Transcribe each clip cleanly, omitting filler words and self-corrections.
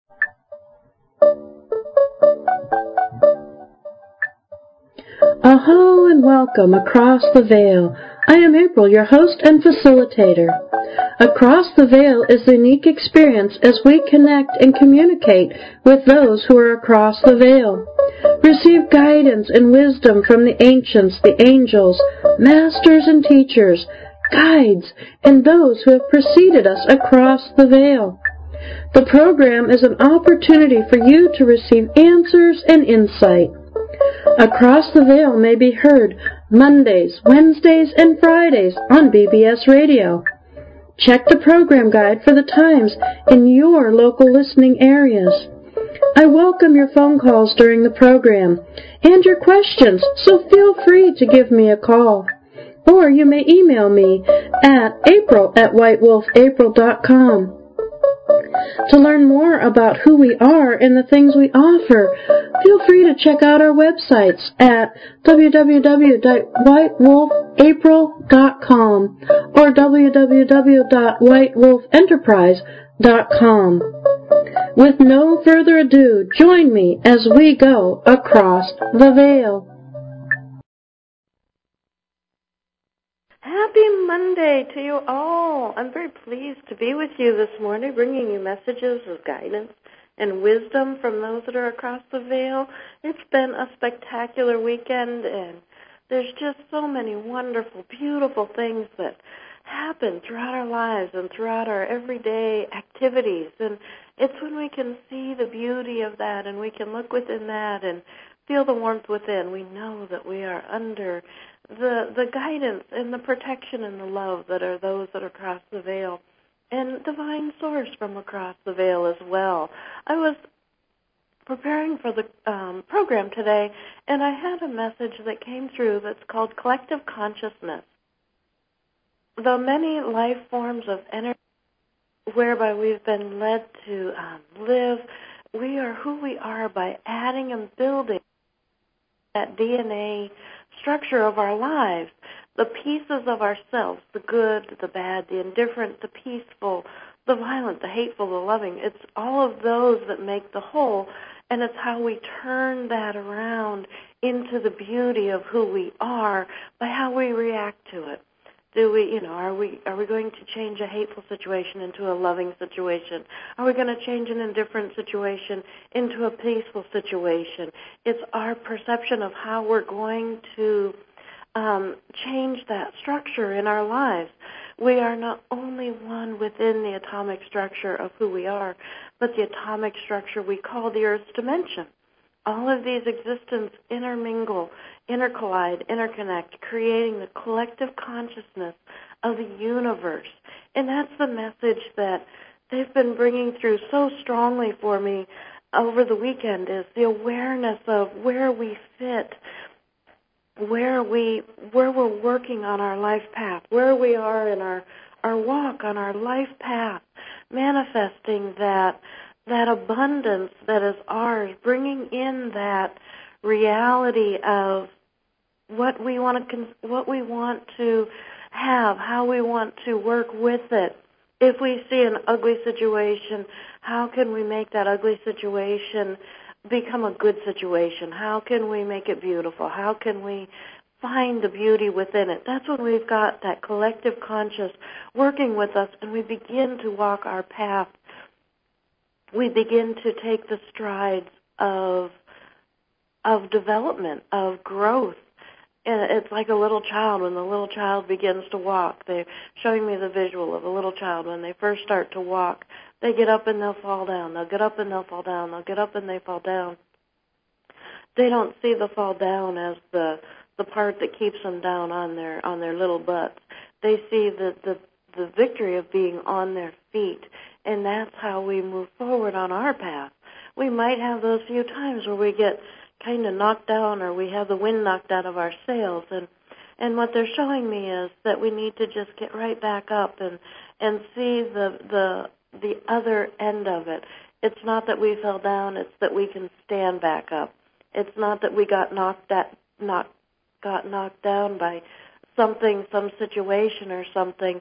Hello and welcome Across the Veil. I am April, your host and facilitator. Across the Veil is a unique experience as we connect and communicate with those who are across the veil. Receive guidance and wisdom from the ancients, the angels, masters and teachers, guides, and those who have preceded us across the veil. The program is an opportunity for you to receive answers and insight. Across the Veil may be heard Mondays, Wednesdays, and Fridays on BBS Radio. Check the program guide for the times in your local listening areas. I welcome your phone calls during the program and your questions, so feel free to give me a call. Or you may email me at april@whitewolfapril.com. To learn more about who we are and the things we offer, feel free to check out our websites at www.whitewolfapril.com or www.whitewolfenterprise.com. With no further ado, join me as we go across the veil. Happy Monday to you all. I'm very pleased to be with you this morning, bringing you messages of guidance and wisdom from those that are across the veil. It's been a spectacular weekend, and there's just so many wonderful, beautiful things that happen throughout our lives and throughout our everyday activities. And it's when we can see the beauty of that and we can look within that and feel the warmth within. We know that we are under the guidance and the protection and the love that are those that are across the veil, and divine source from across the veil as well. I was preparing for the program today, and I had a message that came through that's called collective consciousness. The many life forms of energy whereby we've been led to live, we are who we are by adding and building that DNA structure of our lives, the pieces of ourselves, the good, the bad, the indifferent, the peaceful, the violent, the hateful, the loving. It's all of those that make the whole, and it's how we turn that around into the beauty of who we are by how we react to it. Do we, are we going to change a hateful situation into a loving situation? Are we going to change an indifferent situation into a peaceful situation? It's our perception of how we're going to change that structure in our lives. We are not only one within the atomic structure of who we are, but the atomic structure we call the Earth's dimension. All of these existences intermingle, intercollide, interconnect, creating the collective consciousness of the universe. And that's the message that they've been bringing through so strongly for me over the weekend, is the awareness of where we fit, where we're working on our life path, where we are in our walk on our life path, manifesting that abundance that is ours, bringing in that reality of what we want to have, how we want to work with it. If we see an ugly situation, how can we make that ugly situation become a good situation? How can we make it beautiful? How can we find the beauty within it? That's when we've got that collective conscious working with us, and we begin to walk our path. We begin to take the strides of development, of growth. And it's like a little child. When the little child begins to walk, they're showing me the visual of a little child. When they first start to walk, they get up and they'll fall down. They'll get up and they'll fall down. They'll get up and they fall down. They don't see the fall down as the part that keeps them down on their little butts. They see the victory of being on their feet. And that's how we move forward on our path. We might have those few times where we get kind of knocked down, or we have the wind knocked out of our sails, and what they're showing me is that we need to just get right back up and see the other end of it. It's not that we fell down, it's that we can stand back up. It's not that we got knocked down by something, some situation or something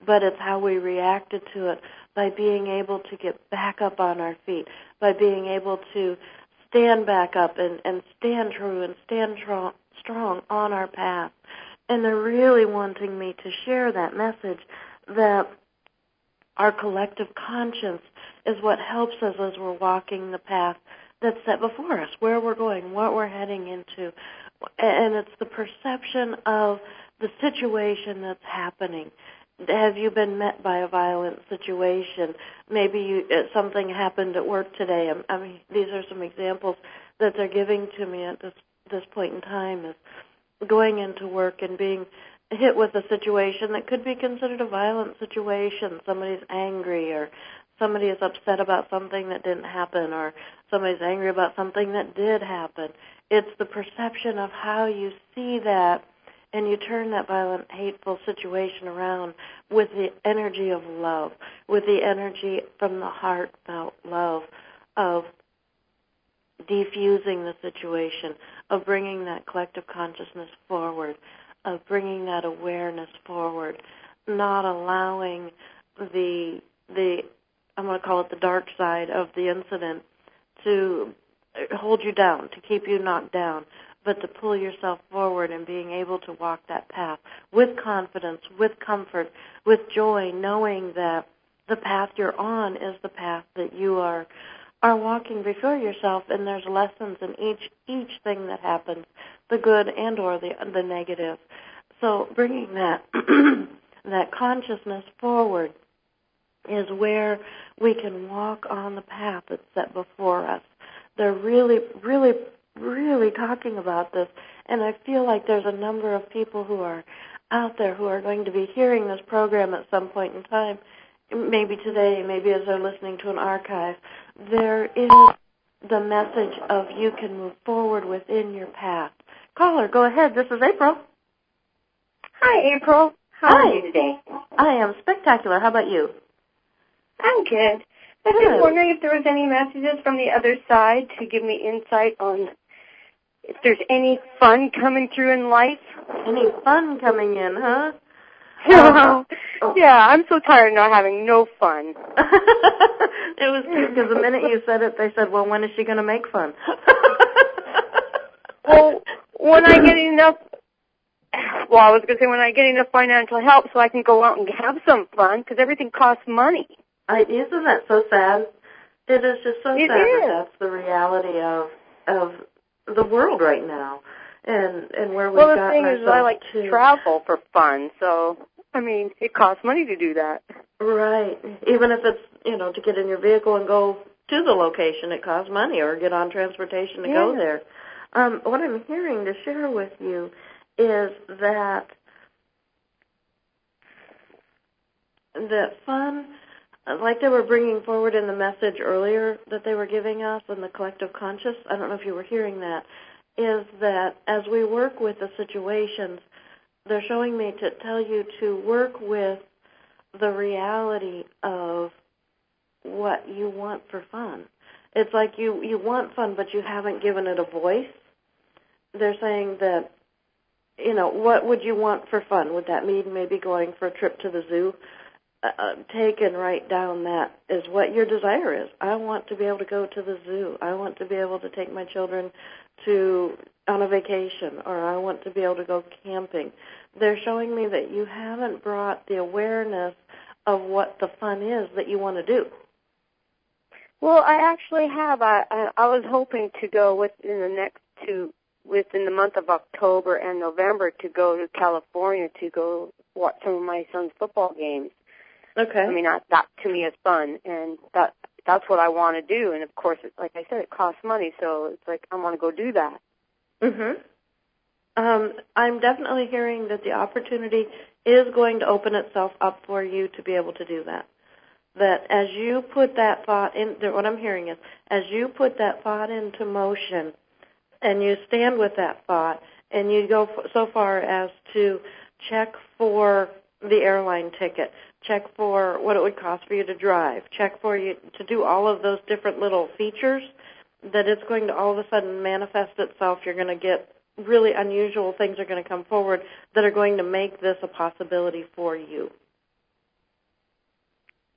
but it's how we reacted to it by being able to get back up on our feet, by being able to stand back up and stand true and stand strong on our path. And they're really wanting me to share that message that our collective conscience is what helps us as we're walking the path that's set before us, where we're going, what we're heading into. And it's the perception of the situation that's happening. Have you been met by a violent situation? Maybe something happened at work today. I mean, these are some examples that they're giving to me at this point in time, is going into work and being hit with a situation that could be considered a violent situation. Somebody's angry, or somebody is upset about something that didn't happen, or somebody's angry about something that did happen. It's the perception of how you see that, and you turn that violent, hateful situation around with the energy of love, with the energy from the heartfelt love of defusing the situation, of bringing that collective consciousness forward, of bringing that awareness forward, not allowing the I'm going to call it the dark side of the incident to hold you down, to keep you knocked down, but to pull yourself forward and being able to walk that path with confidence, with comfort, with joy, knowing that the path you're on is the path that you are walking before yourself, and there's lessons in each thing that happens, the good and or the negative. So bringing that that consciousness forward is where we can walk on the path that's set before us. They're really, really, really talking about this, and I feel like there's a number of people who are out there who are going to be hearing this program at some point in time, maybe today, maybe as they're listening to an archive. There is the message of you can move forward within your path. Caller, go ahead. This is April. Hi, April. How are you today? I am spectacular. How about you? I'm good. I was just wondering if there was any messages from the other side to give me insight on if there's any fun coming through in life. Any fun coming in, huh? Yeah, I'm so tired of not having no fun. It was cute because the minute you said it, they said, well, when is she going to make fun? Well, when I get enough, I was going to say when I get enough financial help so I can go out and have some fun, because everything costs money. Isn't that so sad? It is just so sad that that's the reality of the world right now, and where we've gotten ourselves to. Well, the thing is, I like to travel for fun, so I mean, it costs money to do that. Right. Even if it's to get in your vehicle and go to the location, it costs money, or get on transportation to go there. What I'm hearing to share with you is that fun, like they were bringing forward in the message earlier that they were giving us in the collective conscious, I don't know if you were hearing that, is that as we work with the situations, they're showing me to tell you to work with the reality of what you want for fun. It's like you want fun, but you haven't given it a voice. They're saying that, what would you want for fun? Would that mean maybe going for a trip to the zoo? Take and write down that is what your desire is. I want to be able to go to the zoo. I want to be able to take my children on a vacation, or I want to be able to go camping. They're showing me that you haven't brought the awareness of what the fun is that you want to do. Well, I actually have. I was hoping to go within the month of October and November to go to California to go watch some of my son's football games. Okay. I mean, that to me is fun, and that's what I want to do. And of course, like I said, it costs money, so it's like I want to go do that. Mhm. I'm definitely hearing that the opportunity is going to open itself up for you to be able to do that. That as you put that thought in, what I'm hearing is, as you put that thought into motion, and you stand with that thought, and you go so far as to check for the airline ticket, check for what it would cost for you to drive, check for you to do all of those different little features, that it's going to all of a sudden manifest itself. You're going to get really unusual things are going to come forward that are going to make this a possibility for you.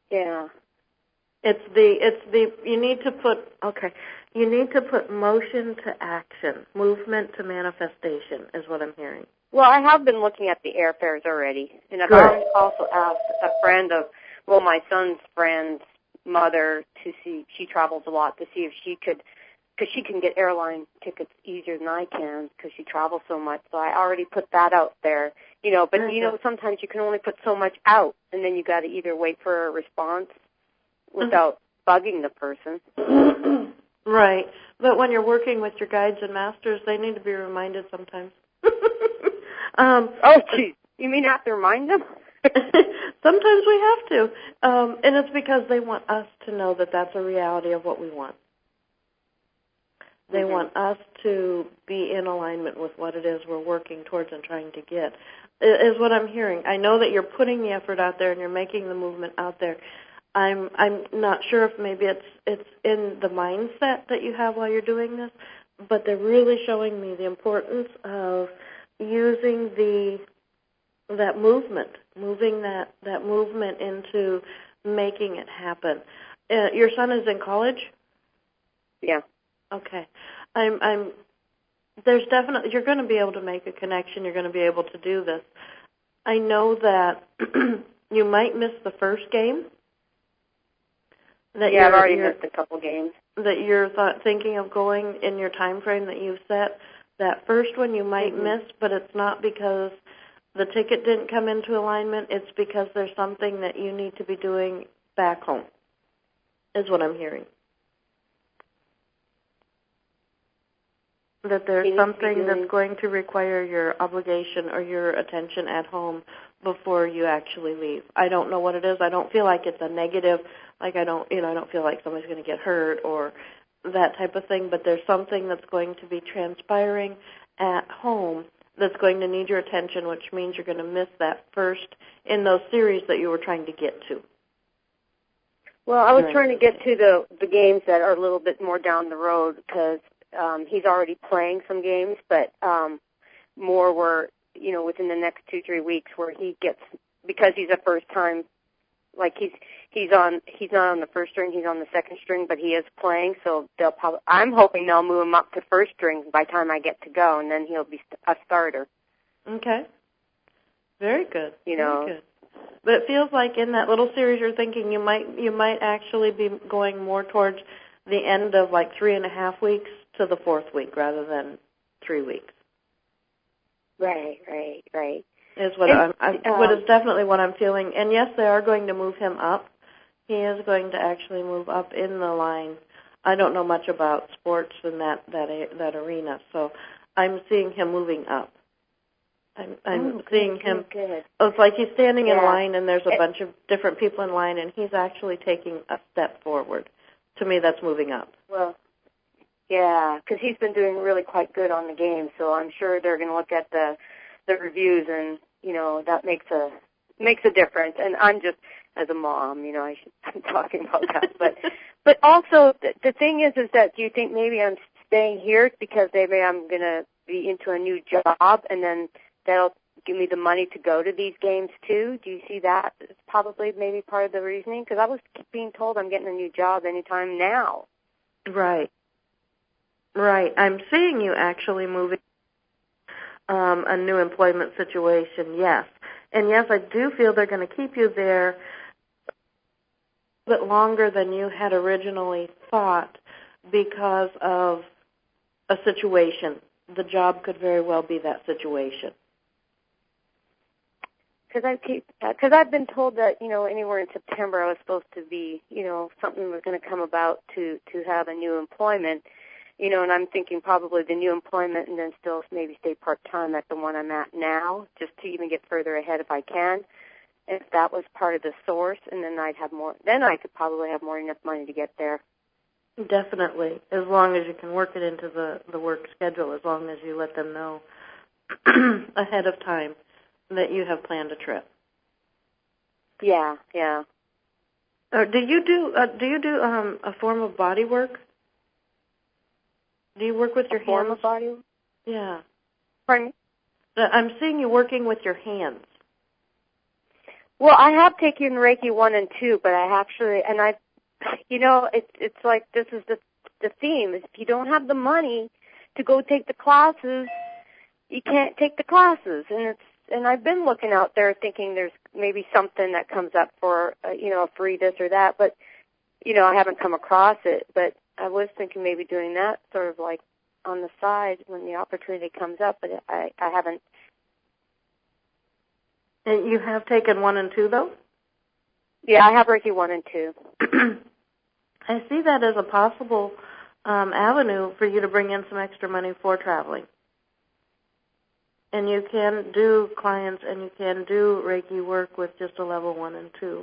Yeah. You need to put motion to action, movement to manifestation is what I'm hearing. Well, I have been looking at the airfares already, and I've also asked a friend my son's friend's mother to see, she travels a lot, to see if she could, because she can get airline tickets easier than I can because she travels so much. So I already put that out there, but sometimes you can only put so much out, and then you got to either wait for a response without bugging the person. Right. But when you're working with your guides and masters, they need to be reminded sometimes. Oh, geez. You mean have to remind them? Sometimes we have to. And it's because they want us to know that that's a reality of what we want. They want us to be in alignment with what it is we're working towards and trying to get, is what I'm hearing. I know that you're putting the effort out there and you're making the movement out there. I'm not sure if maybe it's in the mindset that you have while you're doing this, but they're really showing me the importance of using that movement, moving that movement into making it happen. Your son is in college? Yeah. Okay. There's definitely, you're going to be able to make a connection. You're going to be able to do this. I know that you might miss the first game. I've already missed a couple games. That you're thinking of going in your time frame that you've set. That first one you might miss, but it's not because the ticket didn't come into alignment. It's because there's something that you need to be doing back home, is what I'm hearing. That there's something that's going to require your obligation or your attention at home before you actually leave. I don't know what it is. I don't feel like it's a negative, like I don't feel like somebody's going to get hurt or that type of thing, but there's something that's going to be transpiring at home that's going to need your attention, which means you're going to miss that first in those series that you were trying to get to. Well, I was trying to get to the games that are a little bit more down the road because he's already playing some games, but more were, within the next 2-3 weeks where he gets, because he's a first time, like he's not on the first string, he's on the second string, but he is playing, so I'm hoping they'll move him up to first string by the time I get to go, and then he'll be a starter. Okay. Very good. Very good. But it feels like in that little series you're thinking you might actually be going more towards the end of like 3.5 weeks to the 4th week rather than 3 weeks. Right. Is what what is definitely what I'm feeling. And yes, they are going to move him up. He is going to actually move up in the line. I don't know much about sports in that arena, so I'm seeing him moving up. I'm seeing him. Good. It's like he's standing in line, and there's a bunch of different people in line, and he's actually taking a step forward. To me, that's moving up. Well, yeah, because he's been doing really quite good on the game, so I'm sure they're going to look at the reviews, and that makes a difference. And I'm just, as a mom, I should be talking about that. But also the thing is that do you think maybe I'm staying here because maybe I'm going to be into a new job, and then that'll give me the money to go to these games too? Do you see that as probably maybe part of the reasoning? Because I was being told I'm getting a new job anytime now. Right. I'm seeing you actually moving a new employment situation, yes. And yes, I do feel they're going to keep you there a bit longer than you had originally thought because of a situation. The job could very well be that situation. Because I've been told that, anywhere in September I was supposed to be, something was going to come about to have a new employment, and I'm thinking probably the new employment and then still maybe stay part-time at the one I'm at now, just to even get further ahead if I can. And if that was part of the source, and then I could probably have more enough money to get there. Definitely, as long as you can work it into the work schedule, as long as you let them know ahead of time that you have planned a trip. Yeah. Do you do a form of body work? Do you work with your hands? Form of body work? Yeah. Pardon me? I'm seeing you working with your hands. Well, I have taken Reiki 1 and 2, but I actually, and I, it's like this is the theme. If you don't have the money to go take the classes, you can't take the classes. And I've been looking out there thinking there's maybe something that comes up for, free this or that, but, I haven't come across it. But I was thinking maybe doing that sort of like on the side when the opportunity comes up, but I haven't. And you have taken 1 and 2, though? Yeah, I have Reiki 1 and 2. I see that as a possible avenue for you to bring in some extra money for traveling. And you can do clients and you can do Reiki work with just a level 1 and 2,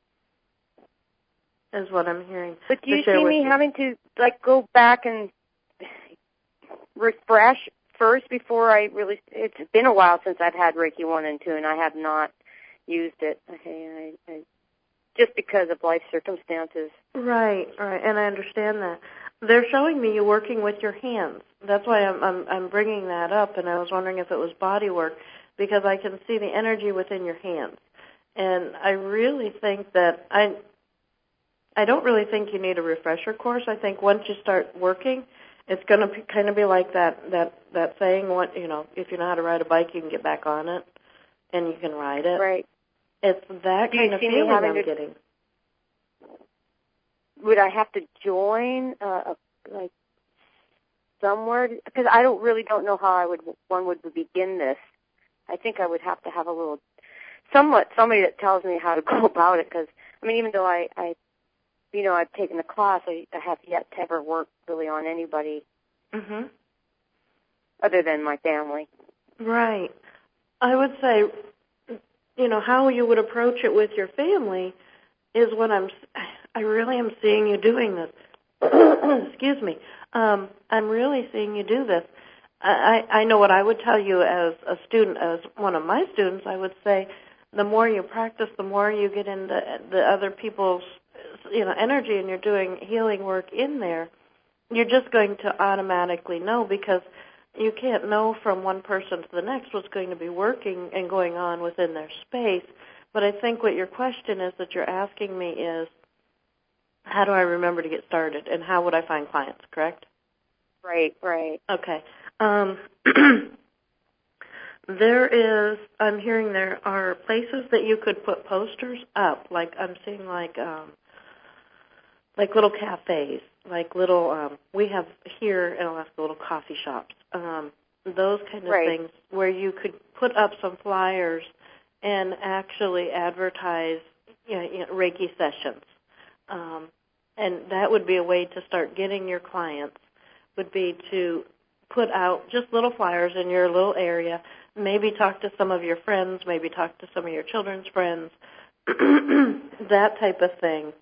is what I'm hearing. But do you see me having to, go back and refresh first before I really, it's been a while since I've had Reiki 1 and 2, and I have not used it. Okay, I just because of life circumstances. Right, and I understand that. They're showing me you working with your hands. That's why I'm bringing that up, and I was wondering if it was body work, because I can see the energy within your hands. And I really think that I don't really think you need a refresher course. I think once you start working, it's going to kind of be like that saying, if you know how to ride a bike, you can get back on it, and you can ride it. Right. It's that kind of feeling I'm getting. Would I have to join, somewhere? Because I don't know how one would begin this. I think I would have to have somebody that tells me how to go about it. Because even though I've taken the class, I have yet to ever work really on anybody other than my family. Right. I would say, how you would approach it with your family is what I really am seeing you doing this. Excuse me. I'm really seeing you do this. I know what I would tell you as a student, as one of my students, I would say the more you practice, the more you get into the other people's energy and you're doing healing work in there, you're just going to automatically know, because you can't know from one person to the next what's going to be working and going on within their space. But I think what your question is that you're asking me is, how do I remember to get started, and how would I find clients, correct? Right. Okay. I'm hearing there are places that you could put posters up, like I'm seeing like little cafes, like little, we have here in Alaska little coffee shops, those kind of things where you could put up some flyers and actually advertise Reiki sessions. And that would be a way to start getting your clients, would be to put out just little flyers in your little area, maybe talk to some of your friends, maybe talk to some of your children's friends, that type of thing,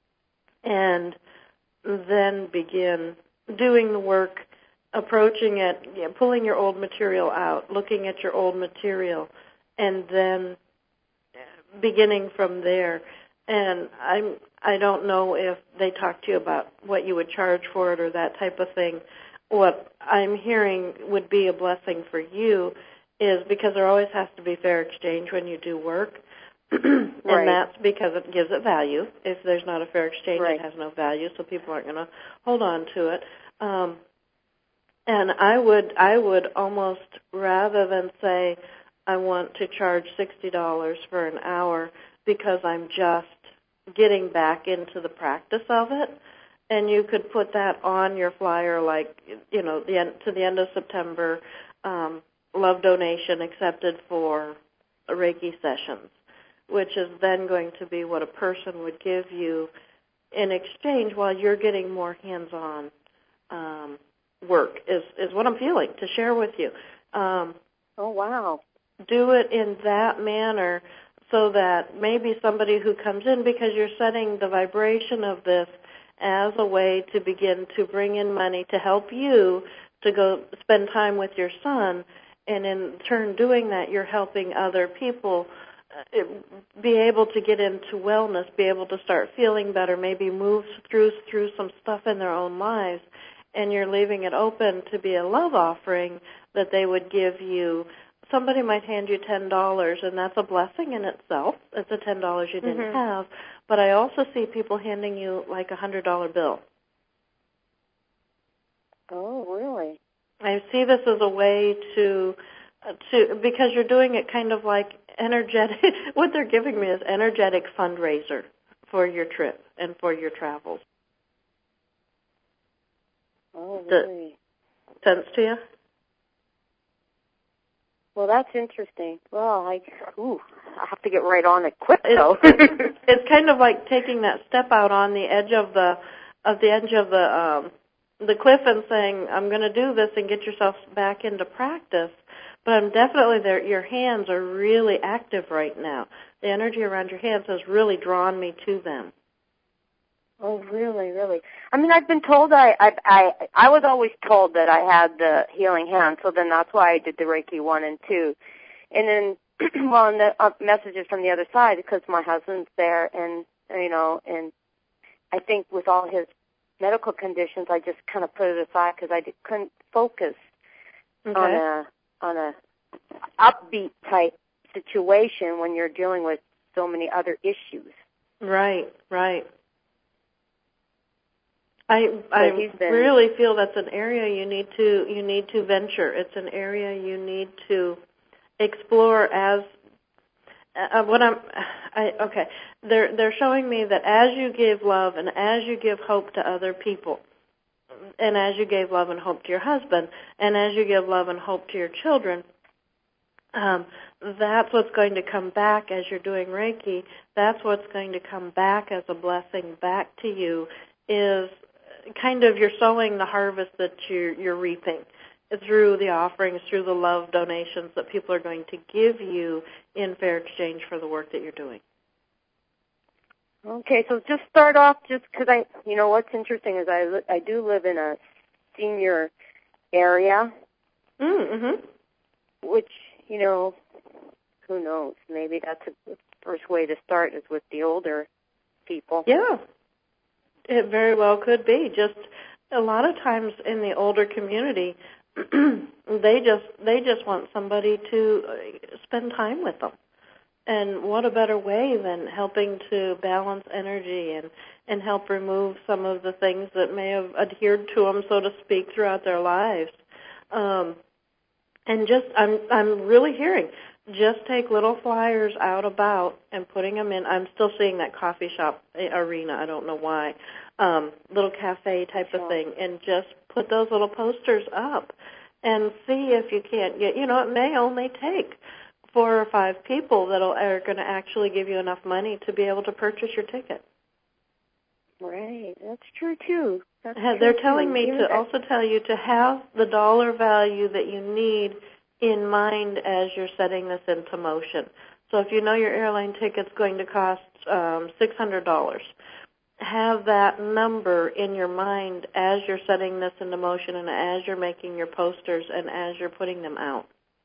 and then begin doing the work, approaching it, pulling your old material out, looking at your old material, and then beginning from there. And I don't know if they talk to you about what you would charge for it or that type of thing. What I'm hearing would be a blessing for you is, because there always has to be fair exchange when you do work, and that's because it gives it value. If there's not a fair exchange, it has no value, so people aren't going to hold on to it. And I would almost, rather than say I want to charge $60 for an hour because I'm just getting back into the practice of it, and you could put that on your flyer, like, to the end of September, love donation accepted for Reiki sessions, which is then going to be what a person would give you in exchange while you're getting more hands-on work, is what I'm feeling to share with you. Oh, wow. Do it in that manner so that maybe somebody who comes in, because you're setting the vibration of this as a way to begin to bring in money to help you to go spend time with your son, and in turn doing that, you're helping other people be able to get into wellness, be able to start feeling better, maybe move through some stuff in their own lives, and you're leaving it open to be a love offering that they would give you somebody might hand you $10, and that's a blessing in itself. It's a $10 you didn't have. But I also see people handing you like a $100 bill. Oh, really? I see this as a way to because you're doing it kind of like energetic. What they're giving me is energetic fundraiser for your trip and for your travels. Oh, really? Sense to you? Well, that's interesting. Well, I have to get right on it quick, though. It's kind of like taking that step out on the edge of the cliff and saying, I'm going to do this, and get yourself back into practice. But I'm definitely there. Your hands are really active right now. The energy around your hands has really drawn me to them. Oh, really, really? I mean, I've been told I was always told that I had the healing hand, so then that's why I did the Reiki 1 and 2. And then, well, and the messages from the other side, because my husband's there, and, you know, and I think with all his medical conditions, I just kind of put it aside because I couldn't focus on a upbeat type situation when you're dealing with so many other issues. Right, right. I really feel that's an area you need to venture. It's an area you need to explore as They're showing me that as you give love and as you give hope to other people, and as you gave love and hope to your husband, and as you give love and hope to your children, that's what's going to come back as you're doing Reiki. That's what's going to come back as a blessing back to you, is kind of you're sowing the harvest that you're reaping through the offerings, through the love donations that people are going to give you in fair exchange for the work that you're doing. Okay, so just start off just because what's interesting is I do live in a senior area, which, who knows, maybe that's the first way to start is with the older people. Yeah, it very well could be. Just a lot of times in the older community, they just want somebody to spend time with them. And what a better way than helping to balance energy and help remove some of the things that may have adhered to them, so to speak, throughout their lives. And just, I'm really hearing, just take little flyers out about and putting them in. I'm still seeing that coffee shop arena. I don't know why. Little cafe type of thing. And just put those little posters up and see if you can't get, it may only take 4 or 5 people that are going to actually give you enough money to be able to purchase your ticket. Right. That's true, too. They're telling me to also tell you to have the dollar value that you need in mind as you're setting this into motion. So if you know your airline ticket's going to cost $600, have that number in your mind as you're setting this into motion and as you're making your posters and as you're putting them out.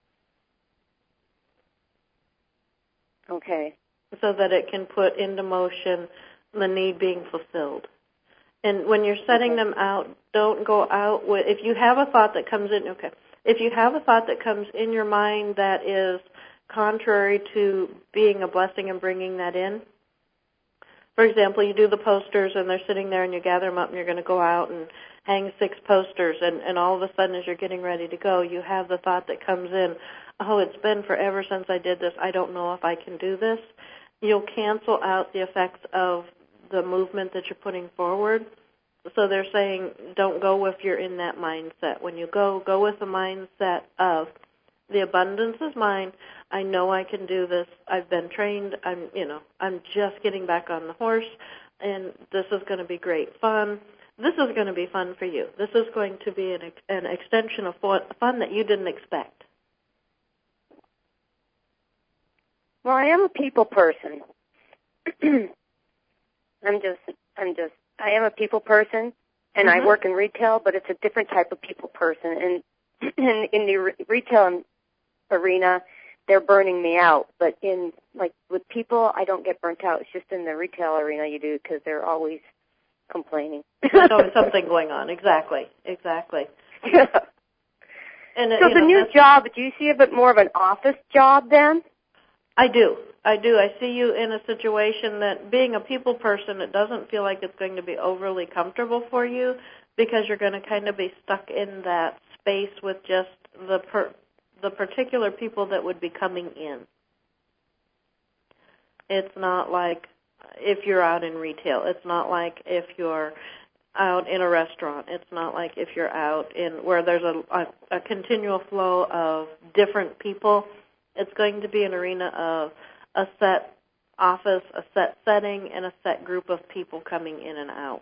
Okay. So that it can put into motion the need being fulfilled. And when you're setting them out, don't go out with, if you have a thought that comes in, if you have a thought that comes in your mind that is contrary to being a blessing and bringing that in, for example, you do the posters and they're sitting there and you gather them up and you're going to go out and hang 6 posters and all of a sudden as you're getting ready to go, you have the thought that comes in, oh, it's been forever since I did this. I don't know if I can do this. You'll cancel out the effects of the movement that you're putting forward. So they're saying don't go if you're in that mindset. When you go with the mindset of the abundance is mine. I know I can do this. I've been trained. I'm just getting back on the horse, and this is going to be great fun. This is going to be fun for you. This is going to be an extension of fun that you didn't expect. Well, I am a people person. I am a people person, and I work in retail, but it's a different type of people person. And in the retail arena, they're burning me out. But with people, I don't get burnt out. It's just in the retail arena you do because they're always complaining. There's always something going on. Exactly. So the new job, do you see a bit more of an office job then? I do. I see you in a situation that, being a people person, it doesn't feel like it's going to be overly comfortable for you, because you're going to kind of be stuck in that space with just the particular people that would be coming in. It's not like if you're out in retail. It's not like if you're out in a restaurant. It's not like if you're out in where there's a continual flow of different people. It's going to be an arena of a set office, a set setting, and a set group of people coming in and out.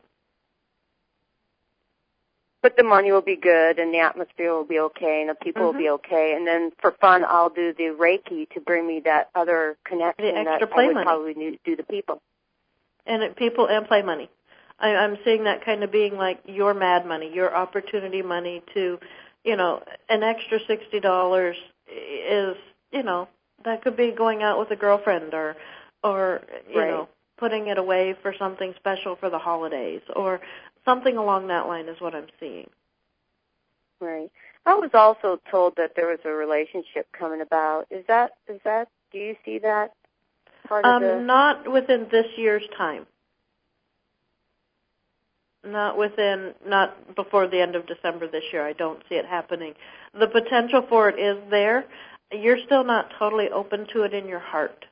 But the money will be good, and the atmosphere will be okay, and the people will be okay. And then for fun, I'll do the Reiki to bring me that other connection that I would probably need to do the people. And people and play money. I'm seeing that kind of being like your mad money, your opportunity money to, an extra $60 is, that could be going out with a girlfriend or putting it away for something special for the holidays or something along that line is what I'm seeing. Right. I was also told that there was a relationship coming about. Is that? Do you see that part of the... Not within this year's time. Not before the end of December this year. I don't see it happening. The potential for it is there. You're still not totally open to it in your heart.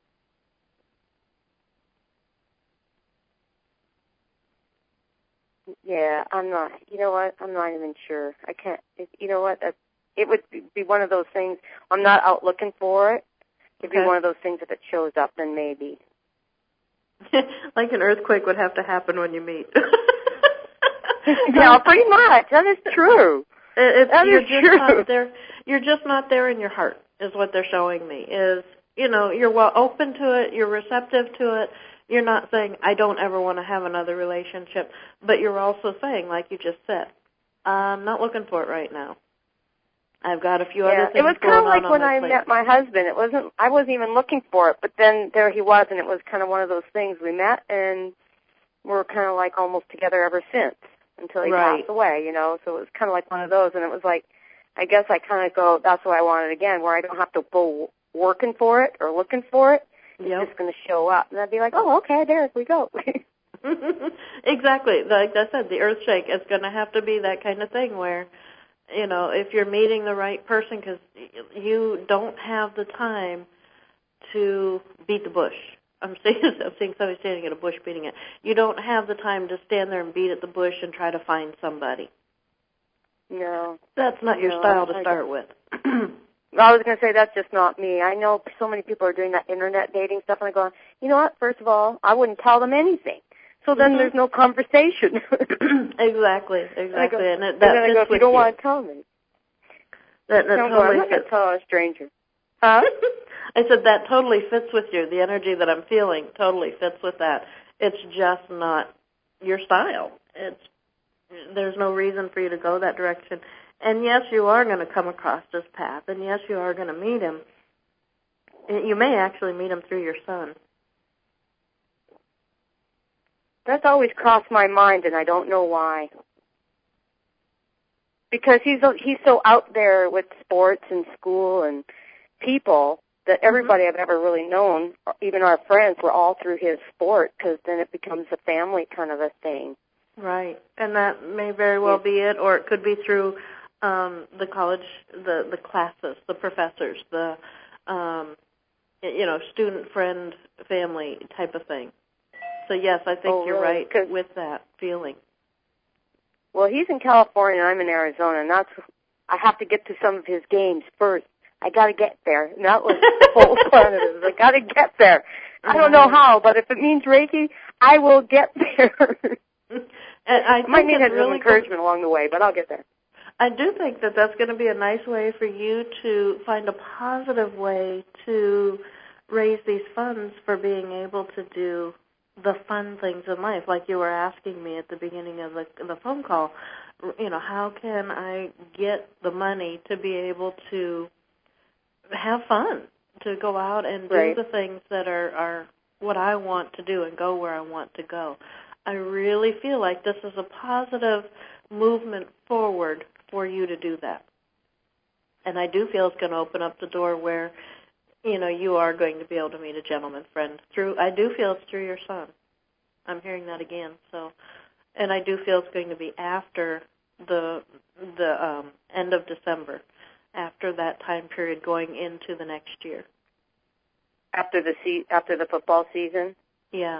Yeah, I'm not. You know what? I'm not even sure. I can't. You know what? It would be one of those things. I'm not out looking for it. It'd be one of those things. If it shows up, then maybe. Like an earthquake would have to happen when you meet. Yeah, pretty much. That is true. You're just not there in your heart, is what they're showing me. You're well open to it. You're receptive to it. You're not saying, I don't ever want to have another relationship, but you're also saying, like you just said, I'm not looking for it right now. I've got a few other things going on. It was kind of like when I met my husband. I wasn't even looking for it, but then there he was, and it was kind of one of those things. We met, and we're kind of like almost together ever since until he passed away, So it was kind of like one of those, and it was like, I guess I kind of go, that's what I wanted again, where I don't have to go working for it or looking for it. It's just going to show up. And I'd be like, oh, okay, there we go. Exactly. Like I said, the earth shake, it's going to have to be that kind of thing where, if you're meeting the right person, because you don't have the time to beat the bush. I'm seeing somebody standing at a bush beating it. You don't have the time to stand there and beat at the bush and try to find somebody. No. That's not your style to start with. I was going to say that's just not me. I know so many people are doing that internet dating stuff, and I go, you know what, first of all, I wouldn't tell them anything. So then there's no conversation. Exactly. And I go, if you don't want to tell me. I'm not going to tell a stranger. Huh? I said that totally fits with you. The energy that I'm feeling totally fits with that. It's just not your style. There's no reason for you to go that direction. And yes, you are going to come across this path, and yes, you are going to meet him. You may actually meet him through your son. That's always crossed my mind, and I don't know why. Because he's so out there with sports and school and people that everybody I've ever really known, even our friends, were all through his sport, because then it becomes a family kind of a thing. Right, and that may very well be it, or it could be through the college, the classes, the professors, the student friend family type of thing. So yes, I think you're right with that feeling. Well, he's in California and I'm in Arizona, and I have to get to some of his games first. I got to get there, and that was the whole plan of it. I got to get there. I don't know how, but if it means Reiki, I will get there. I might need some encouragement along the way, but I'll get there. I do think that that's going to be a nice way for you to find a positive way to raise these funds for being able to do the fun things in life, like you were asking me at the beginning of the phone call. How can I get the money to be able to have fun, to go out and do the things that are what I want to do and go where I want to go? I really feel like this is a positive movement forward for you to do that. And I do feel it's going to open up the door where, you are going to be able to meet a gentleman friend I do feel it's through your son. I'm hearing that again. So, and I do feel it's going to be after the end of December, after that time period going into the next year. After the football season? Yeah.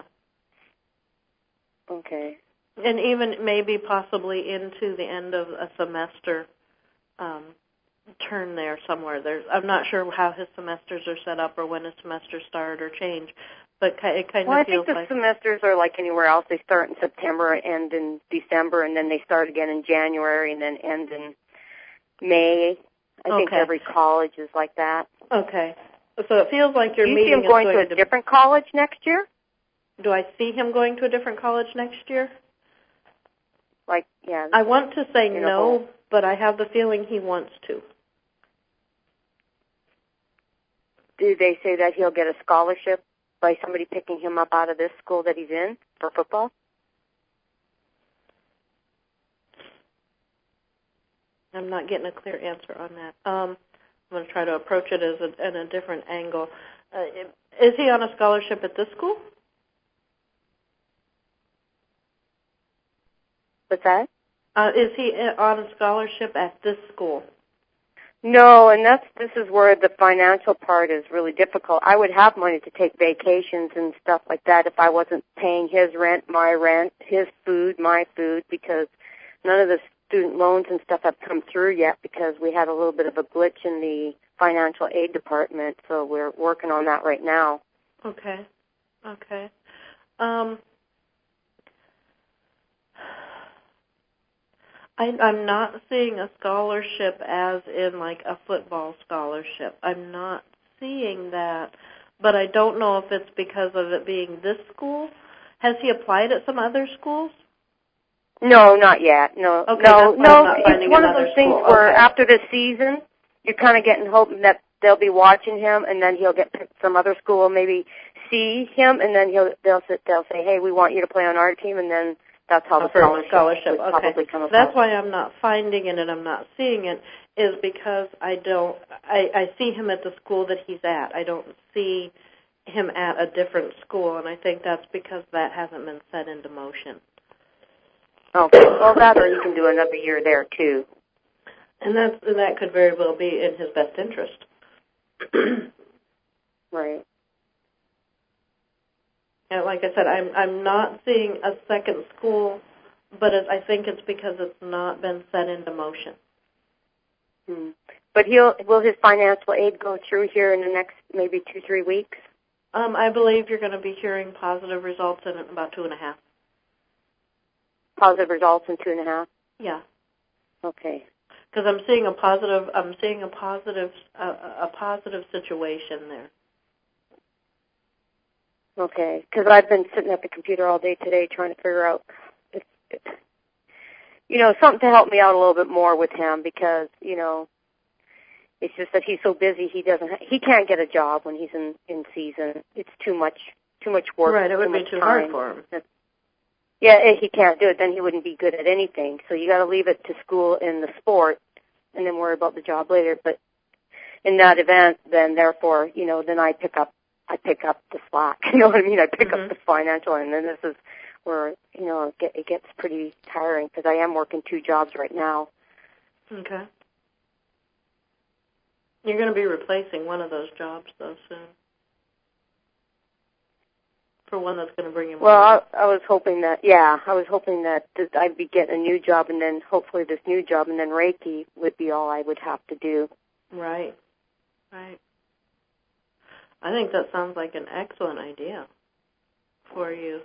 Okay. And even maybe possibly into the end of a semester turn there somewhere. I'm not sure how his semesters are set up or when his semesters start or change, but it kind of feels like... Well, I think the semesters are like anywhere else. They start in September, end in December, and then they start again in January and then end in May. I think every college is like that. Okay. So it feels like your meeting is going... Do you see him going to a different college next year? Do I see him going to a different college next year? Yeah. I want to say no, but I have the feeling he wants to. Do they say that he'll get a scholarship by somebody picking him up out of this school that he's in for football? I'm not getting a clear answer on that. I'm going to try to approach it in a different angle. Is he on a scholarship at this school? What's that? Is he on a scholarship at this school? No, and this is where the financial part is really difficult. I would have money to take vacations and stuff like that if I wasn't paying his rent, my rent, his food, my food, because none of the student loans and stuff have come through yet because we had a little bit of a glitch in the financial aid department, so we're working on that right now. Okay. I'm not seeing a scholarship as in like a football scholarship. I'm not seeing that, but I don't know if it's because of it being this school. Has he applied at some other schools? No, not yet. No, okay, no. It's one of those things where after the season, you're kind of getting hoping that they'll be watching him, and then he'll get picked. Some other school will maybe see him, and then they'll say, "Hey, we want you to play on our team," and then that's how the scholarship would probably come about. That's why I'm not finding it and I'm not seeing it, is because I see him at the school that he's at. I don't see him at a different school, and I think that's because that hasn't been set into motion. Okay. Well, that or you can do another year there, too. And that could very well be in his best interest. Right. And like I said, I'm not seeing a second school, but I think it's because it's not been set into motion. But will his financial aid go through here in the next maybe 2-3 weeks? I believe you're going to be hearing positive results in about 2.5. Positive results in 2.5? Yeah. Okay. Because I'm seeing a positive situation there. Okay, because I've been sitting at the computer all day today trying to figure out, something to help me out a little bit more with him because, it's just that he's so busy he can't get a job when he's in season. It's too much work. Right, it would be too hard for him. Yeah, if he can't do it, then he wouldn't be good at anything. So you got to leave it to school and the sport, and then worry about the job later. But in that event, then therefore, then I pick up the slack. You know what I mean? I pick up the financial, and then this is where it gets pretty tiring because I am working 2 jobs right now. Okay. You're going to be replacing one of those jobs though soon. For one that's going to bring you more money. I was hoping that I'd be getting a new job, and then hopefully this new job, and then Reiki would be all I would have to do. Right. I think that sounds like an excellent idea for you.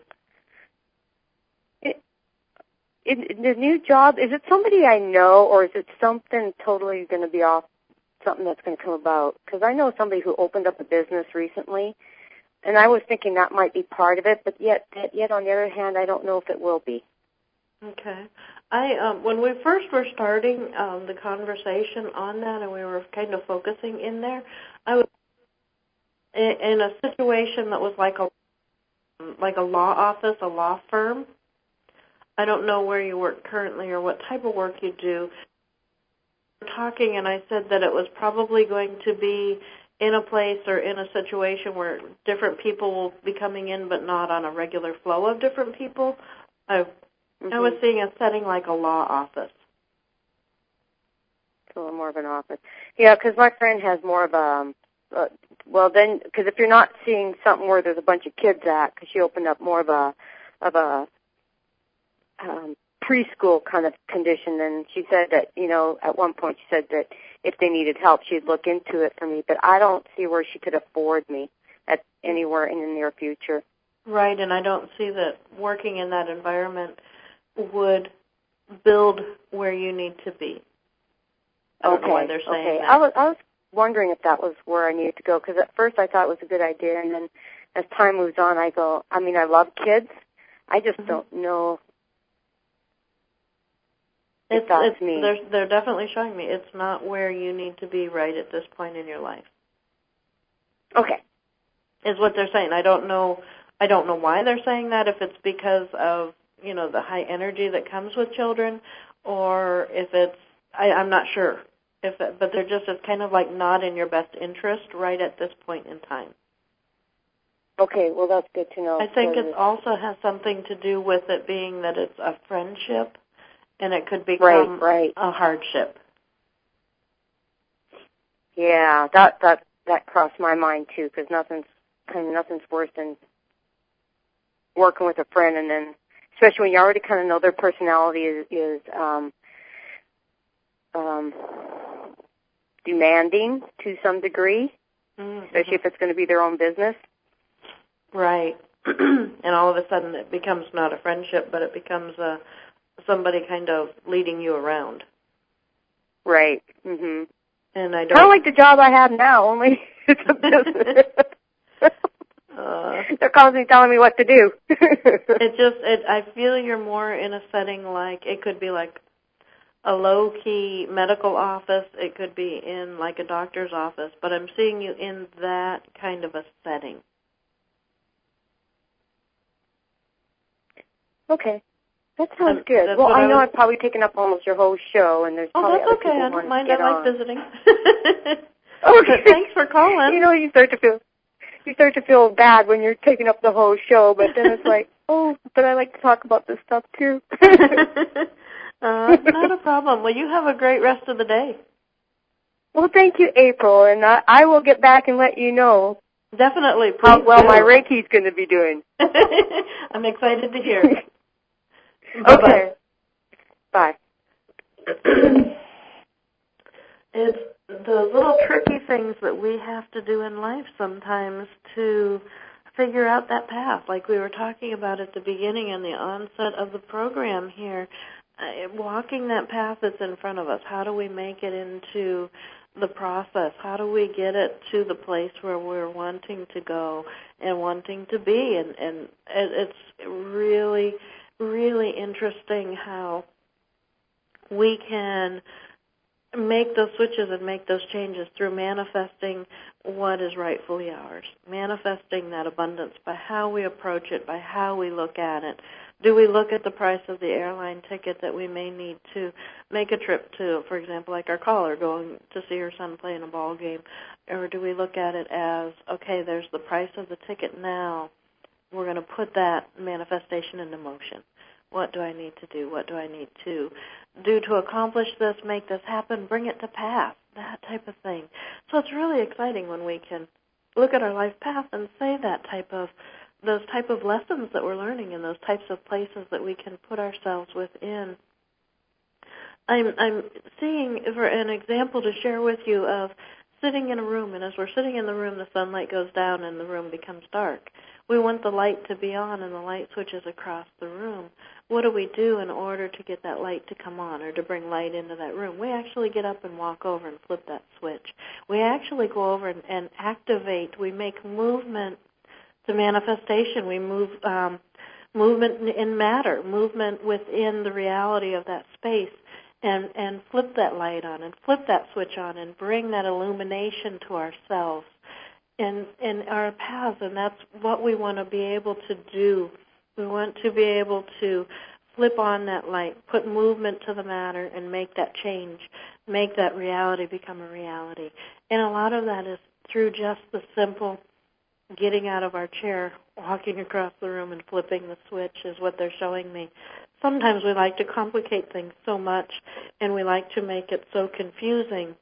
The new job, is it somebody I know, or is it something totally going to be off, something that's going to come about? Because I know somebody who opened up a business recently, and I was thinking that might be part of it, but yet on the other hand, I don't know if it will be. Okay. When we first were starting the conversation on that, and we were kind of focusing in there, I was in a situation that was like a law office, a law firm. I don't know where you work currently or what type of work you do. talking, and I said that it was probably going to be in a place or in a situation where different people will be coming in, but not on a regular flow of different people. I was seeing a setting like a law office. So more of an office. Yeah, because my friend has more of a, because if you're not seeing something where there's a bunch of kids at, because she opened up more of a preschool kind of condition, and she said that, at one point she said that if they needed help, she'd look into it for me, but I don't see where she could afford me at anywhere in the near future. Right, and I don't see that working in that environment would build where you need to be. I don't know why they're saying that. I was wondering if that was where I needed to go, because at first I thought it was a good idea, and then as time moves on, I love kids. I just don't know if that's me. They're definitely showing me it's not where you need to be right at this point in your life. Okay. Is what they're saying. I don't know why they're saying that, if it's because of, the high energy that comes with children, or if it's, I'm not sure. But they're just, it's kind of like not in your best interest right at this point in time. Okay, well, that's good to know. I think it also has something to do with it being that it's a friendship, and it could become a hardship. Yeah, that crossed my mind too, because nothing's worse than working with a friend, and then especially when you already kind of know their personality is demanding to some degree, especially if it's going to be their own business. Right. And all of a sudden it becomes not a friendship, but it becomes somebody kind of leading you around. Right. Mhm. And I don't kind of like the job I have now, only it's a business. They're constantly telling me what to do. I feel you're more in a setting like, it could be like a low-key medical office. It could be in like a doctor's office, but I'm seeing you in that kind of a setting. Okay. That sounds good. Well, I know I've probably taken up almost your whole show, and there's probably that's okay. I don't mind. I like visiting. Okay. But thanks for calling. You start to feel bad when you're taking up the whole show, but then it's like, but I like to talk about this stuff too. Not a problem. Well, you have a great rest of the day. Well, thank you, April, and I will get back and let you know. Definitely. How well my Reiki's going to be doing. I'm excited to hear. Okay. Bye. It's the little tricky things that we have to do in life sometimes to figure out that path, like we were talking about at the beginning and the onset of the program here. Walking that path that's in front of us, how do we make it into the process? How do we get it to the place where we're wanting to go and wanting to be? And it's really, really interesting how we can make those switches and make those changes through manifesting what is rightfully ours, manifesting that abundance by how we approach it, by how we look at it. Do we look at the price of the airline ticket that we may need to make a trip to, for example, like our caller going to see her son play in a ball game, or do we look at it as, okay, there's the price of the ticket now, we're going to put that manifestation into motion. What do I need to do? What do I need to do to accomplish this, make this happen, bring it to pass, that type of thing. So it's really exciting when we can look at our life path and say those type of lessons that we're learning in those types of places that we can put ourselves within. I'm seeing for an example to share with you of sitting in a room, and as we're sitting in the room, the sunlight goes down and the room becomes dark. We want the light to be on and the light switches across the room. What do we do in order to get that light to come on or to bring light into that room? We actually get up and walk over and flip that switch. We actually go over and activate. We make movement to manifestation. We move movement in matter, movement within the reality of that space, and flip that light on and flip that switch on and bring that illumination to ourselves in our paths. And that's what we want to be able to do. We want to be able to flip on that light, put movement to the matter, and make that change, make that reality become a reality. And a lot of that is through just the simple getting out of our chair, walking across the room, and flipping the switch is what they're showing me. Sometimes we like to complicate things so much, and we like to make it so confusing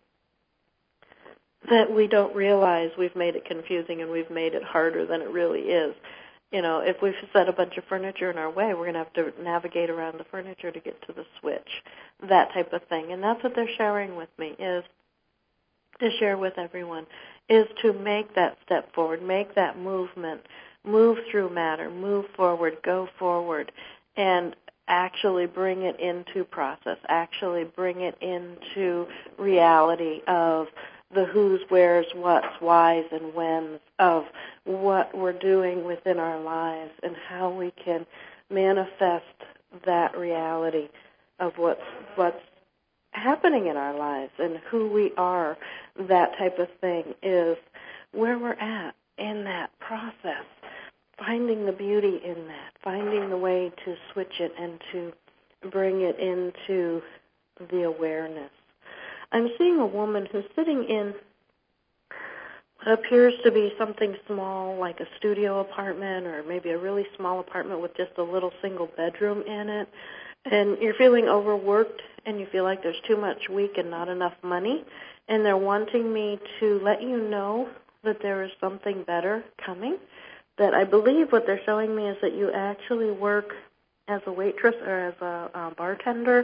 that we don't realize we've made it confusing and we've made it harder than it really is. You know, if we've set a bunch of furniture in our way, we're going to have to navigate around the furniture to get to the switch, that type of thing. And that's what they're sharing with me, is to share with everyone, is to make that step forward, make that movement, move through matter, move forward, go forward, and actually bring it into process, actually bring it into reality of the who's, where's, what's, why's, and when's of what we're doing within our lives and how we can manifest that reality of what's happening in our lives and who we are. That type of thing is where we're at in that process, finding the beauty in that, finding the way to switch it and to bring it into the awareness. I'm seeing a woman who's sitting in what appears to be something small, like a studio apartment or maybe a really small apartment with just a little single bedroom in it. And you're feeling overworked and you feel like there's too much week and not enough money. And they're wanting me to let you know that there is something better coming. That I believe what they're showing me is that you actually work as a waitress or as a bartender.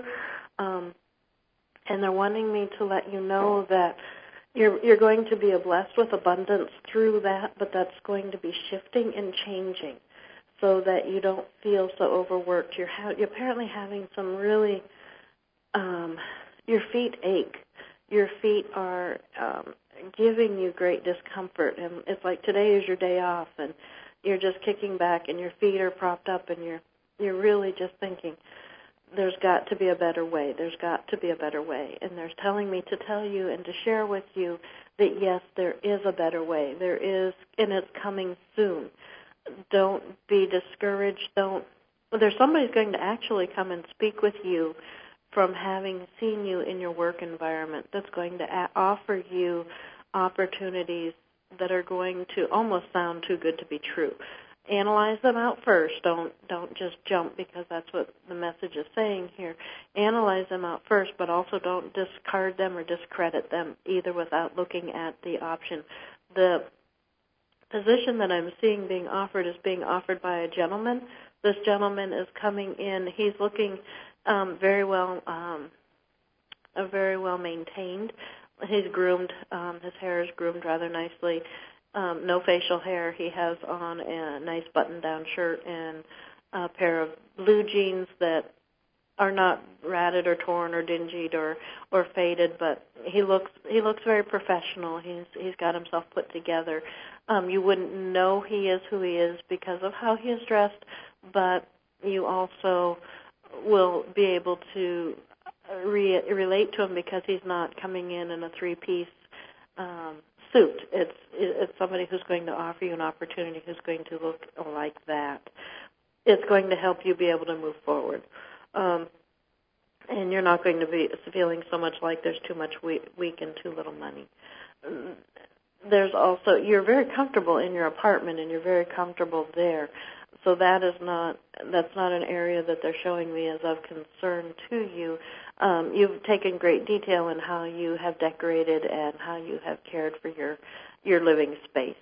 And they're wanting me to let you know that you're going to be blessed with abundance through that, but that's going to be shifting and changing so that you don't feel so overworked. You're apparently having some really, your feet ache. Your feet are giving you great discomfort, and it's like today is your day off, and you're just kicking back, and your feet are propped up, and you're really just thinking, there's got to be a better way. There's got to be a better way. And they're telling me to tell you and to share with you that, yes, there is a better way. There is, and it's coming soon. Don't be discouraged. There's somebody who's going to actually come and speak with you from having seen you in your work environment that's going to offer you opportunities that are going to almost sound too good to be true. Analyze them out first. Don't just jump because that's what the message is saying here. Analyze them out first, but also don't discard them or discredit them either without looking at the option. The position that I'm seeing being offered is being offered by a gentleman. This gentleman is coming in. He's looking very well maintained. He's groomed. His hair is groomed rather nicely. No facial hair. He has on a nice button-down shirt and a pair of blue jeans that are not ratted or torn or dingied or faded, but he looks very professional. He's got himself put together. You wouldn't know he is who he is because of how he is dressed, but you also will be able to relate to him because he's not coming in a three-piece suit. It's somebody who's going to offer you an opportunity who's going to look like that. It's going to help you be able to move forward. And you're not going to be feeling so much like there's too much week and too little money. There's also, you're very comfortable in your apartment and you're very comfortable there. So that's not an area that they're showing me as of concern to you. You've taken great detail in how you have decorated and how you have cared for your living space.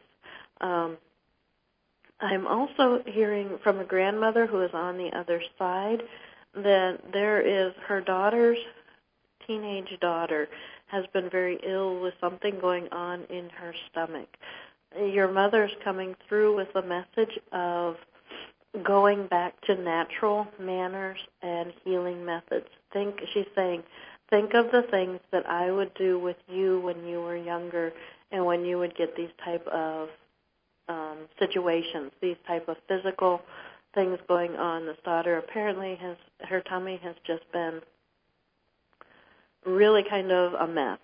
I'm also hearing from a grandmother who is on the other side that there is her teenage daughter has been very ill with something going on in her stomach. Your mother's coming through with a message of going back to natural manners and healing methods. She's saying, think of the things that I would do with you when you were younger and when you would get these type of situations, these type of physical things going on. This daughter apparently her tummy has just been really kind of a mess.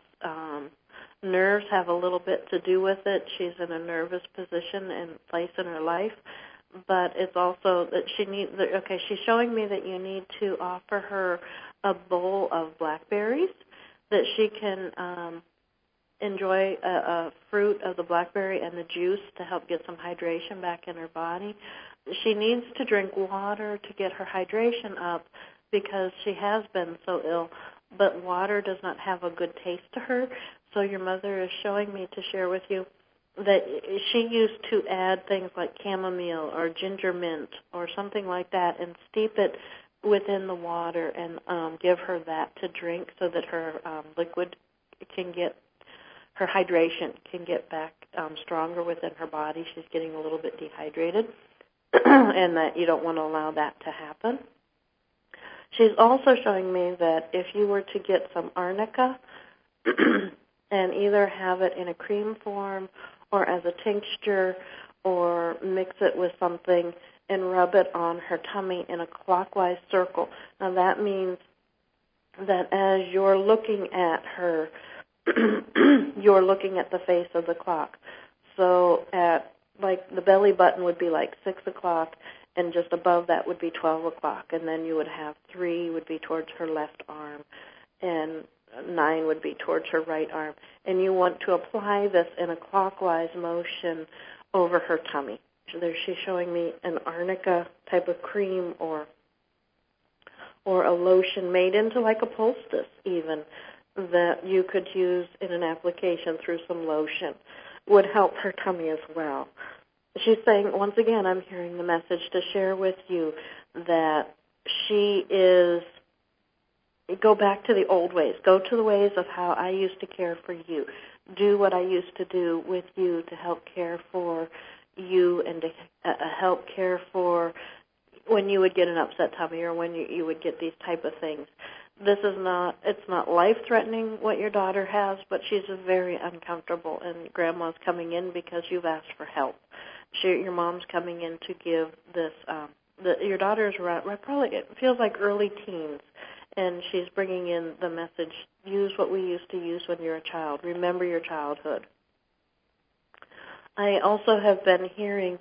Nerves have a little bit to do with it. She's in a nervous position and place in her life. but it's also that she needs, okay, she's showing me that you need to offer her a bowl of blackberries that she can enjoy a fruit of the blackberry and the juice to help get some hydration back in her body. She needs to drink water to get her hydration up because she has been so ill, but water does not have a good taste to her. So your mother is showing me to share with you that she used to add things like chamomile or ginger mint or something like that and steep it within the water and give her that to drink so that her liquid can get, her hydration can get back stronger within her body. She's getting a little bit dehydrated, and that you don't want to allow that to happen. She's also showing me that if you were to get some arnica and either have it in a cream form or as a tincture or mix it with something and rub it on her tummy in a clockwise circle. Now that means that as you're looking at her, you're looking at the face of the clock. So at, like, the belly button would be like 6 o'clock, and just above that would be 12 o'clock. And then you would have 3 would be towards her left arm, and 9 would be towards her right arm. And you want to apply this in a clockwise motion over her tummy. So there she's showing me an arnica type of cream or a lotion made into like a poultice even, that you could use in an application through some lotion. Would help her tummy as well. She's saying, once again, I'm hearing the message to share with you that she is, go back to the old ways. Go to the ways of how I used to care for you. Do what I used to do with you to help care for you and to help care for when you would get an upset tummy or when you would get these type of things. This is not, it's not life-threatening what your daughter has, but she's very uncomfortable, and Grandma's coming in because you've asked for help. Your mom's coming in to give this, your daughter's around, probably, it feels like early teens, and she's bringing in the message, use what we used to use when you're a child. Remember your childhood. I also have been hearing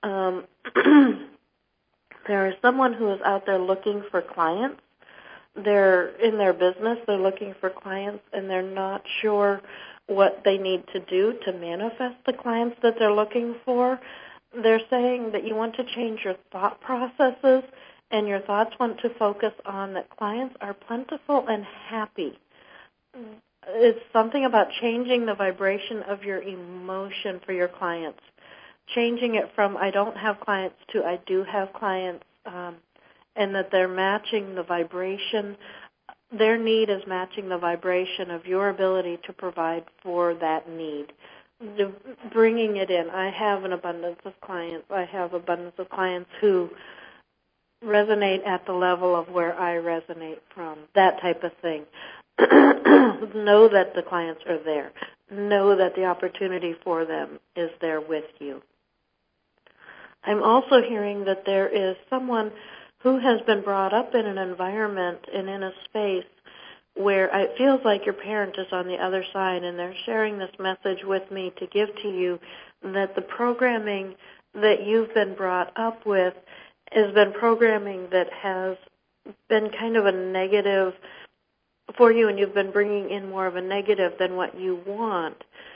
there is someone who is out there looking for clients. They're in their business, they're looking for clients, and they're not sure what they need to do to manifest the clients that they're looking for. They're saying that you want to change your thought processes, and your thoughts want to focus on that clients are plentiful and happy. It's something about changing the vibration of your emotion for your clients, changing it from I don't have clients to I do have clients, and that they're matching the vibration. Their need is matching the vibration of your ability to provide for that need. Bringing it in. I have an abundance of clients. I have abundance of clients who resonate at the level of where I resonate from, that type of thing. Know that the clients are there. Know that the opportunity for them is there with you. I'm also hearing that there is someone who has been brought up in an environment and in a space where it feels like your parent is on the other side, and they're sharing this message with me to give to you that the programming that you've been brought up with has been programming that has been kind of a negative for you, and you've been bringing in more of a negative than what you want.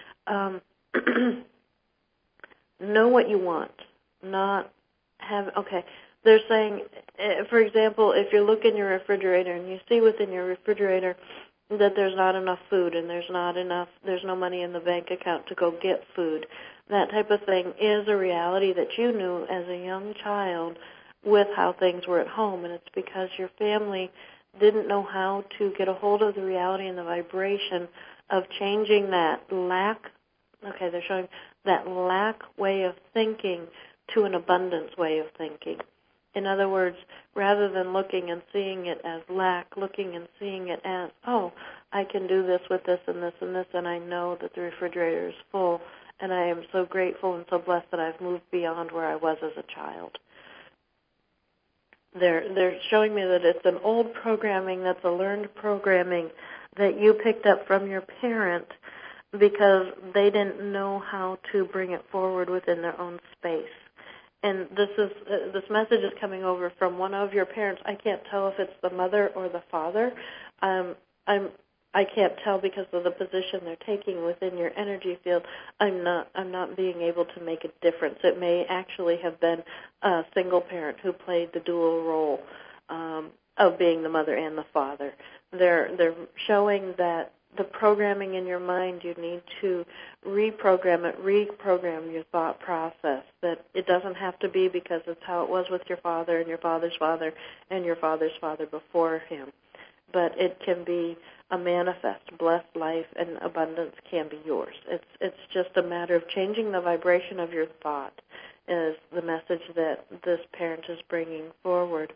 Know what you want. Not have, okay, they're saying, for example, if you look in your refrigerator and you see within your refrigerator that there's not enough food and there's no money in the bank account to go get food, that type of thing is a reality that you knew as a young child with how things were at home, and it's because your family didn't know how to get a hold of the reality and the vibration of changing that lack, okay, they're showing that lack way of thinking to an abundance way of thinking. In other words, rather than looking and seeing it as lack, looking and seeing it as, oh, I can do this with this and this and this, and I know that the refrigerator is full, and I am so grateful and so blessed that I've moved beyond where I was as a child. They're showing me that it's an old programming that's a learned programming that you picked up from your parent because they didn't know how to bring it forward within their own space. and this message is coming over from one of your parents. I can't tell if it's the mother or the father. I can't tell because of the position they're taking within your energy field. I'm not being able to make a difference. It may actually have been a single parent who played the dual role of being the mother and the father. They're showing that the programming in your mind, you need to reprogram your thought process, that it doesn't have to be because it's how it was with your father and your father's father and your father's father before him. But it can be a manifest, blessed life, and abundance can be yours. It's just a matter of changing the vibration of your thought is the message that this parent is bringing forward.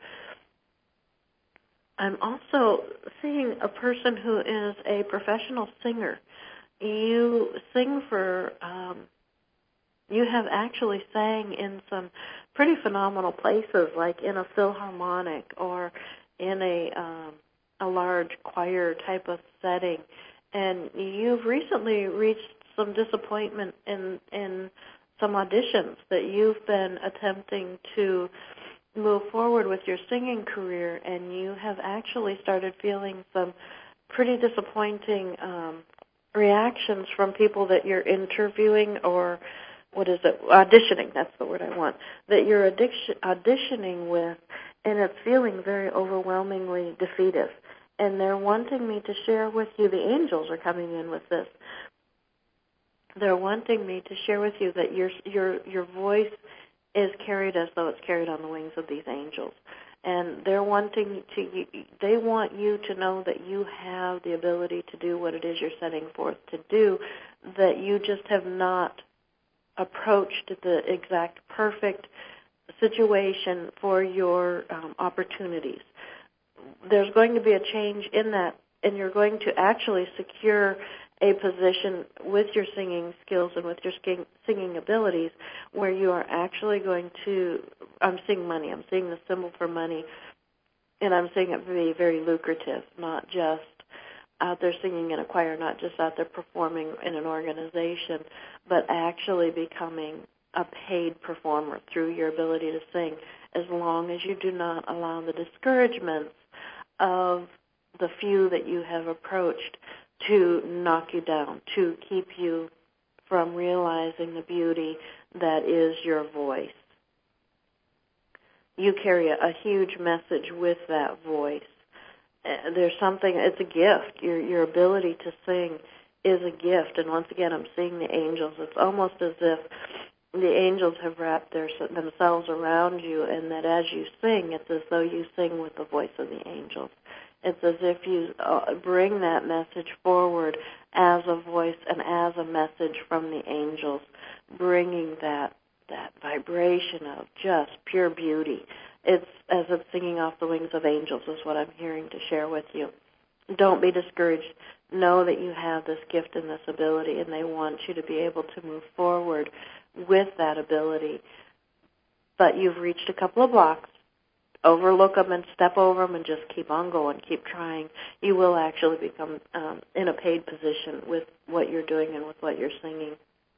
I'm also seeing a person who is a professional singer. You sing you have actually sang in some pretty phenomenal places, like in a philharmonic or in a large choir type of setting. And you've recently reached some disappointment in some auditions that you've been attempting to move forward with your singing career, and you have actually started feeling some pretty disappointing reactions from people that you're interviewing, or auditioning, that's the word I want, that you're auditioning with, and it's feeling very overwhelmingly defeative. And they're wanting me to share with you, the angels are coming in with this, they're wanting me to share with you that your voice is carried as though it's carried on the wings of these angels. And they want you to know that you have the ability to do what it is you're setting forth to do, that you just have not approached the exact perfect situation for your opportunities. There's going to be a change in that, and you're going to actually secure a position with your singing skills and with your singing abilities where you are actually going to, I'm seeing money, I'm seeing the symbol for money, and I'm seeing it be very lucrative, not just out there singing in a choir, not just out there performing in an organization, but actually becoming a paid performer through your ability to sing, as long as you do not allow the discouragements of the few that you have approached to knock you down, to keep you from realizing the beauty that is your voice. You carry a huge message with that voice. There's something, it's a gift. Your ability to sing is a gift. And once again, I'm seeing the angels. It's almost as if the angels have wrapped themselves around you, and that as you sing, it's as though you sing with the voice of the angels. It's as if you bring that message forward as a voice and as a message from the angels, bringing that vibration of just pure beauty. It's as if singing off the wings of angels is what I'm hearing to share with you. Don't be discouraged. Know that you have this gift and this ability, and they want you to be able to move forward with that ability. But you've reached a couple of blocks. Overlook them and step over them and just keep on going, keep trying. You will actually become in a paid position with what you're doing and with what you're singing.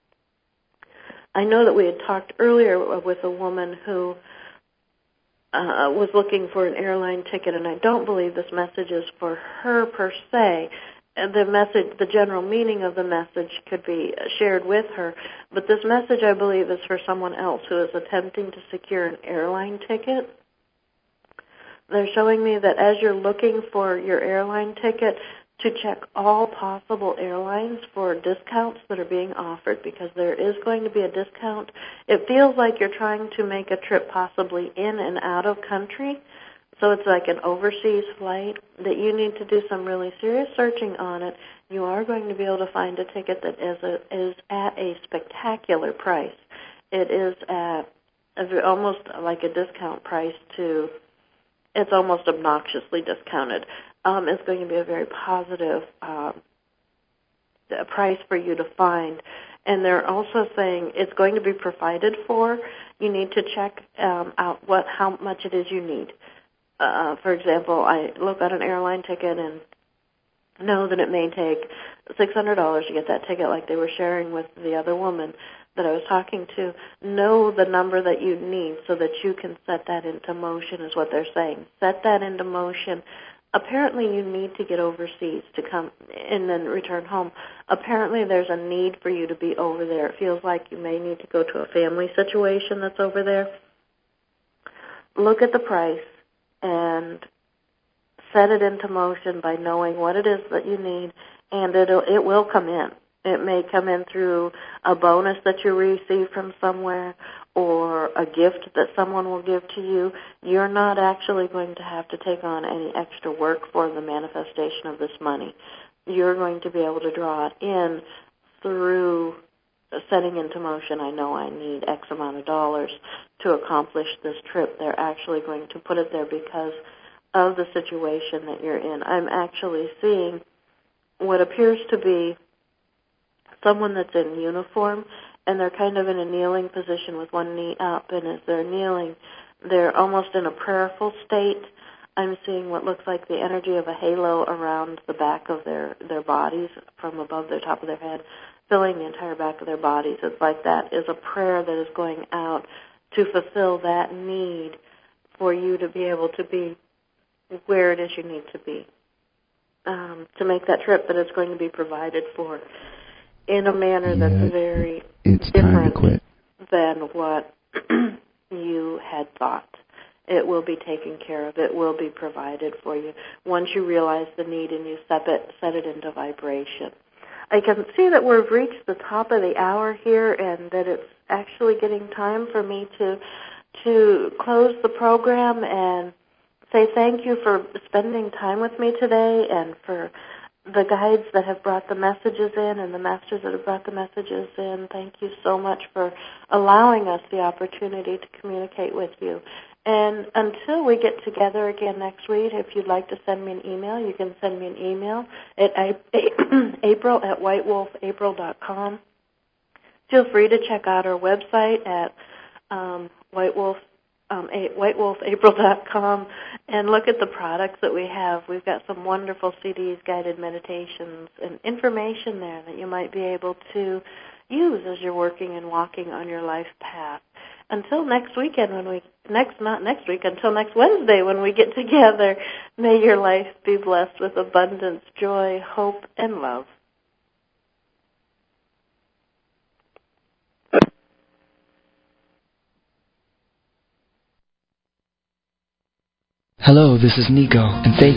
I know that we had talked earlier with a woman who was looking for an airline ticket, and I don't believe this message is for her per se. The general meaning of the message could be shared with her, but this message, I believe, is for someone else who is attempting to secure an airline ticket. They're showing me that as you're looking for your airline ticket, to check all possible airlines for discounts that are being offered, because there is going to be a discount. It feels like you're trying to make a trip possibly in and out of country, so it's like an overseas flight, that you need to do some really serious searching on it. You are going to be able to find a ticket that is at a spectacular price. It is at almost like a discount price to, it's almost obnoxiously discounted. It's going to be a very positive price for you to find. And they're also saying it's going to be provided for. You need to check out how much it is you need. For example, I look at an airline ticket and know that it may take $600 to get that ticket, like they were sharing with the other woman. that I was talking to, know the number that you need so that you can set that into motion is what they're saying. Set that into motion. Apparently you need to get overseas to come and then return home. Apparently there's a need for you to be over there. It feels like you may need to go to a family situation that's over there. Look at the price and set it into motion by knowing what it is that you need, and it will come in. It may come in through a bonus that you receive from somewhere or a gift that someone will give to you. You're not actually going to have to take on any extra work for the manifestation of this money. You're going to be able to draw it in through setting into motion. I know I need X amount of dollars to accomplish this trip. They're actually going to put it there because of the situation that you're in. I'm actually seeing what appears to be someone that's in uniform, and they're kind of in a kneeling position with one knee up, and as they're kneeling, they're almost in a prayerful state. I'm seeing what looks like the energy of a halo around the back of their bodies from above the top of their head, filling the entire back of their bodies. It's like that is a prayer that is going out to fulfill that need for you to be able to be where it is you need to be, to make that trip that it's going to be provided for in a manner that's very different than what you had thought. It will be taken care of. It will be provided for you once you realize the need and you set it into vibration. I can see that we've reached the top of the hour here and that it's actually getting time for me to close the program and say thank you for spending time with me today and for the guides that have brought the messages in and the masters that have brought the messages in. Thank you so much for allowing us the opportunity to communicate with you. And until we get together again next week, if you'd like to send me an email, you can send me an email at april@whitewolfapril.com. Feel free to check out our website at whitewolfapril.com and look at the products that we have. We've got some wonderful CDs, guided meditations, and information there that you might be able to use as you're working and walking on your life path. Until next weekend, until next Wednesday when we get together, may your life be blessed with abundance, joy, hope, and love. Hello, this is Nico, and thank